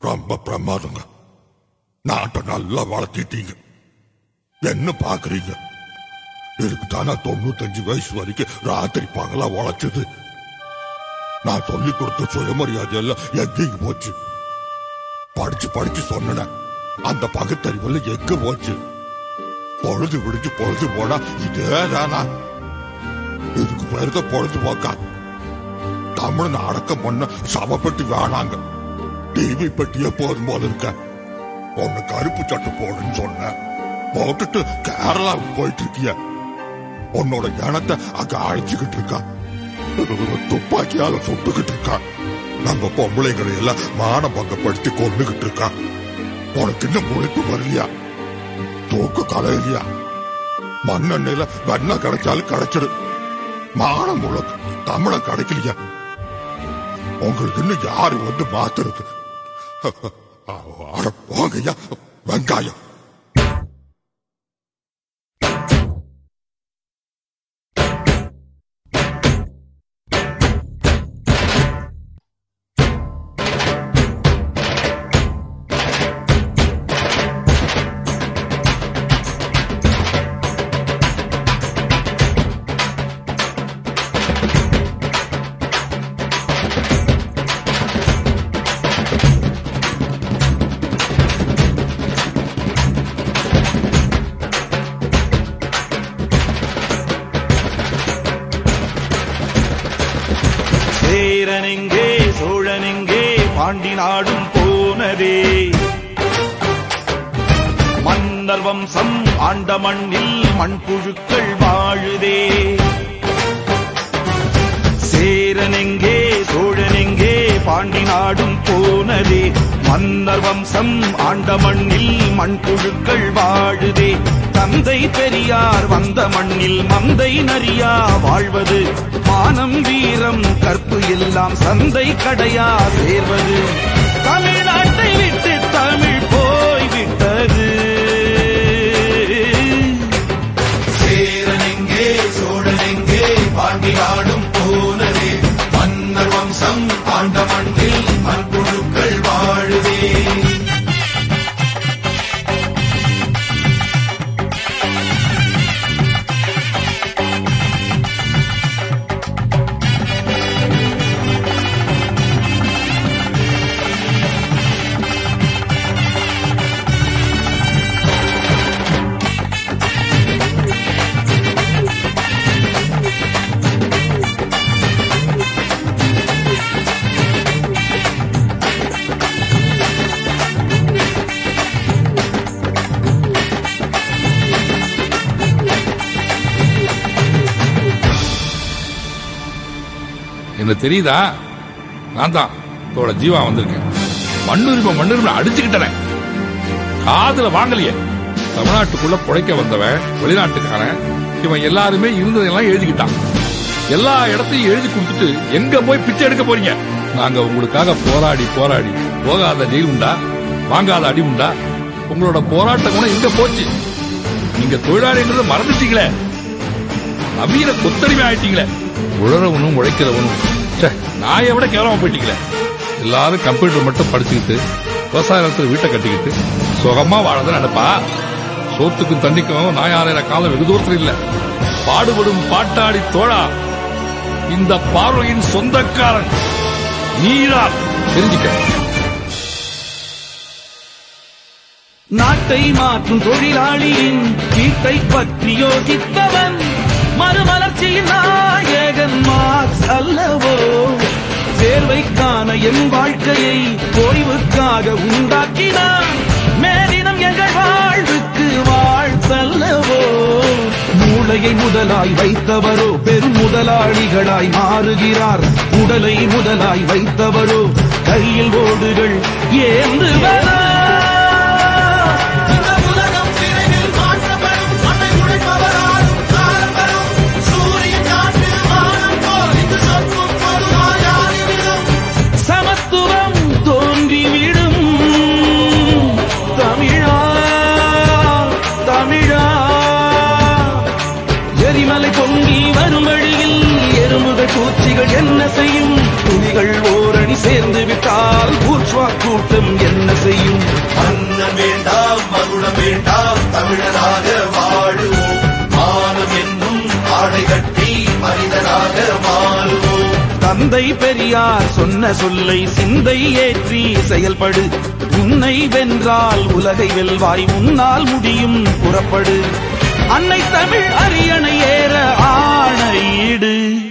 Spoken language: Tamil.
ரொம்ப பிரமாதங்க. நாட்டை நல்லா வளர்த்திட்டீங்க. என்ன பாக்குறீங்க? இதுக்குதானா 95 வயசு வரைக்கும் ராத்திரி பகலா உழைச்சது. நான் சொல்லி கொடுத்த சுயமரியாதை எல்லாம் எங்கேயும் போச்சு? படிச்சு படிச்சு சொன்ன அந்த பகுத்தறிவுல எங்க போச்சு? பொழுது விடிச்சு பொழுது போனா இதேதானா? இதுக்கு பேருத பொழுதுபோக்கா? தமிழ் அடக்கம் பண்ண சவப்பெட்டி வேணாங்க, டிவி பெட்டிய போதும் போது இருக்க. ஒன்னு கருப்பு சட்டை போடுன்னு சொன்ன, போட்டுட்டு கேரளாவுக்கு போயிட்டு இருக்கிய. உன்னோட இனத்தை அங்க அழைச்சுக்கிட்டு இருக்கா, துப்பாக்கியால சுட்டுக்கிட்டு இருக்கா. நம்ம பொம்பளைகளை எல்லாம் மான பங்கப்படுத்தி கொண்டுகிட்டு இருக்கா. உனக்கு இன்னும் முழிப்பு வரலையா? தூக்கு கலையிலையா? மண்ணெண்ணையில வெண்ணெய் கிடைச்சாலும் கிடைச்சிடு, மானம் உள்ள தமிழ கிடைக்கலையா? உங்களுக்கு இன்னும் யாரு வந்து மாத்துறது? போங்கய்யா வெங்காயம். சேரனெங்கே சோழனெங்கே பாண்டி நாடும் போனதே, மன்னர் வம்சம் ஆண்ட மண்ணில் மண்புழுக்கள் வாழுதே. சேரனெங்கே சோழனெங்கே பாண்டி நாடும் போனதே, மன்னர் வம்சம் ஆண்ட மண்ணில் மண்புழுக்கள் வாழுதே. தந்தை பெரியார் வந்த மண்ணில் மந்தை நரியா வாழ்வது, மானம் வீரம் கற்பு எல்லாம் சந்தை கடையா சேர்வது. தமிழ்நாட்டை விட்டு தமிழ் போய்விட்டது. சேரனெங்கே சோழனெங்கே பாண்டி நாடும் போனதே, மன்னர் வம்சம் ஆண்ட மண்ணில் மண்புழுக்கள் வாழுதே. என்ன தெரியுதா? நான் தான் தோட ஜீவா வந்திருக்கேன். மண்ணுரிமை அடிச்சுக்கிட்டேன். காதுல வாங்கலையே. தமிழ்நாட்டுக்குள்ள புழைக்க வந்தவன் வெளிநாட்டுக்காரன், இவன் எல்லாருமே இருந்ததெல்லாம் எழுதிக்கிட்டான். எல்லா இடத்தையும் எழுதி கொடுத்துட்டு எங்க போய் பிச்சை எடுக்க போறீங்க? நாங்க உங்களுக்காக போராடி போராடி போகாத ஜெயில் உண்டா, வாங்காத அடி உண்டா? உங்களோட போராட்ட குணம் எங்க போச்சு? நீங்க தொழிலாளின்றத மறந்துட்டீங்களே, நவீன கொத்தடிமை ஆயிட்டீங்களே. உழறவனும் உழைக்கிறவனும் நாயை விட கேவலமா போயிட்டீங்களே. எல்லாரும் கம்ப்யூட்டர் மட்டும் படிச்சுக்கிட்டு விவசாய நிலத்துல வீட்டை கட்டிக்கிட்டு சுகமா வாழதான் நடப்பா. சோத்துக்கும் தண்ணிக்கும் நாயாளைய காலம் வெகு தூரத்தில் இல்ல. பாடுபடும் பாட்டாடி தோழா, இந்த பார்வையின் சொந்தக்காரன் நீதான், தெரிஞ்சுக்க. நாட்டை மாற்றும் தொழிலாளியின் வீட்டை பற்றி யோசித்தவன் மறுமலர்ச்சியின் நாயகன் மார்க்ஸ் அல்லவோ. தேர்வைக்கான என் வாழ்க்கையை ஓய்வுக்காக உண்டாக்கினான். மேதினம் எங்கள் வாழ்வுக்கு வாழ்த்தல்லவோ. மூளையை முதலாய் வைத்தவரோ பெரும் முதலாளிகளாய் மாறுகிறார். உடலை முதலாய் வைத்தவரோ கையில் ஓடுகள் ஏந்து வர. பூச்சிகள் என்ன செய்யும்? புலிகள் ஓரணி சேர்ந்து விட்டால் பூர்ஷ்வா கூட்ட தேசம் என்ன செய்யும்? மன்னன் வேண்டாம், மகுடம் வேண்டாம், தமிழராக வாழுவோம். மானம் என்னும் ஆடை கட்டி மனிதனாக மாறுவோம். தந்தை பெரியார் சொன்ன சொல்லை சிந்தை ஏற்றி செயல்படு. உன்னை வென்றால் உலகை வெல்வாய், உன்னால் முடியும், புறப்படு. அன்னை தமிழ் அரியணை ஏற ஆணையிடு.